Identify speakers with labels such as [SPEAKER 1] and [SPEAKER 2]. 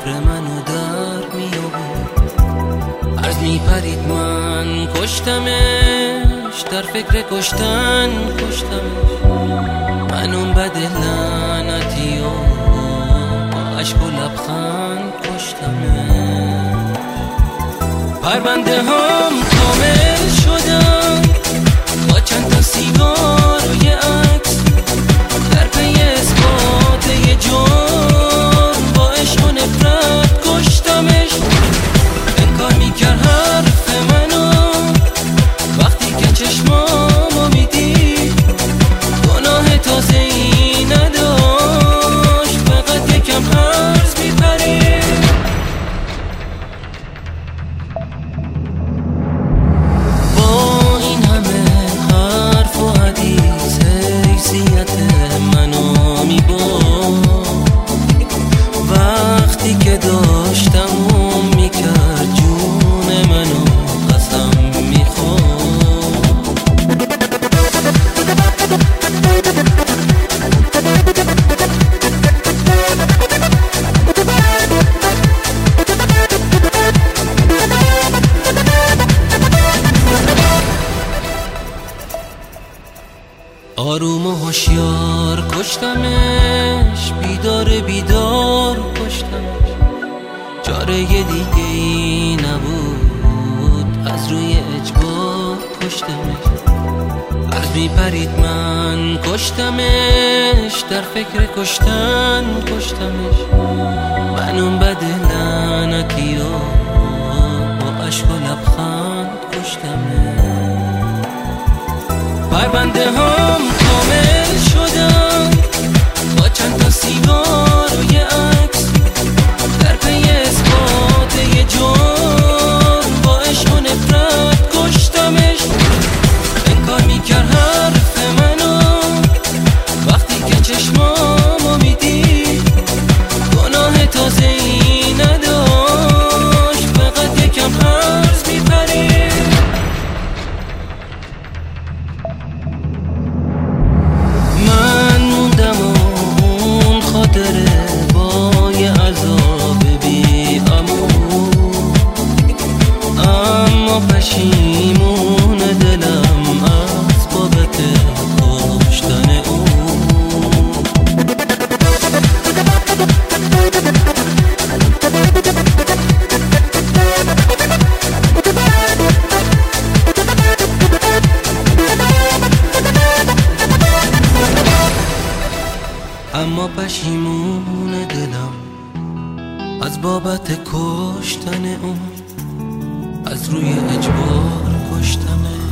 [SPEAKER 1] فکر منو در می آورد. از می پرید من کشتمش، در فکر کشتن کشتمش. من اون بد لعنتی و با عشق و لبخند کشتمش. پرونده هم کامل شدم با چند تا سیگار و یه عکس، در پی اثبات یه جرم با عشق و نفرت کشتمش. انکار میکرد حرف منو وقتی که چشمامو میدید، گناه تازه ای نداشت، فقط یکم عرض میپرید. با این همه حرف و حدیث حیثیت منو میبرد، وقتی که داشتم و میکرد جون منو قسم میخورد. آروم و هوشیار کشتمش، بیدار بیدار کشتمش. چاره دیگه ای نبود، از روی اجبار کشتمش. از میپرید من کشتمش، در فکر کشتن کشتمش. من اون بد لعنتی و با عشق و لبخند کشتمش. پرونده هم کامل شدم با چند تا سیگار و یه عکس، در پی اثبات یه جرم با عشق و نفرت کشتمش. انکار میکرد حرف منو وقتی که چشمامو میدید، گناه تازه ای نداشت، فقط یکم عرض میپرید. من موندم و اون خاطره با یه عذاب بی امون، اما پشیمون دلم از بابت کشتن اون. اما پشیمون دلم از بابت کشتن اون، از روی اجبار کشتمش.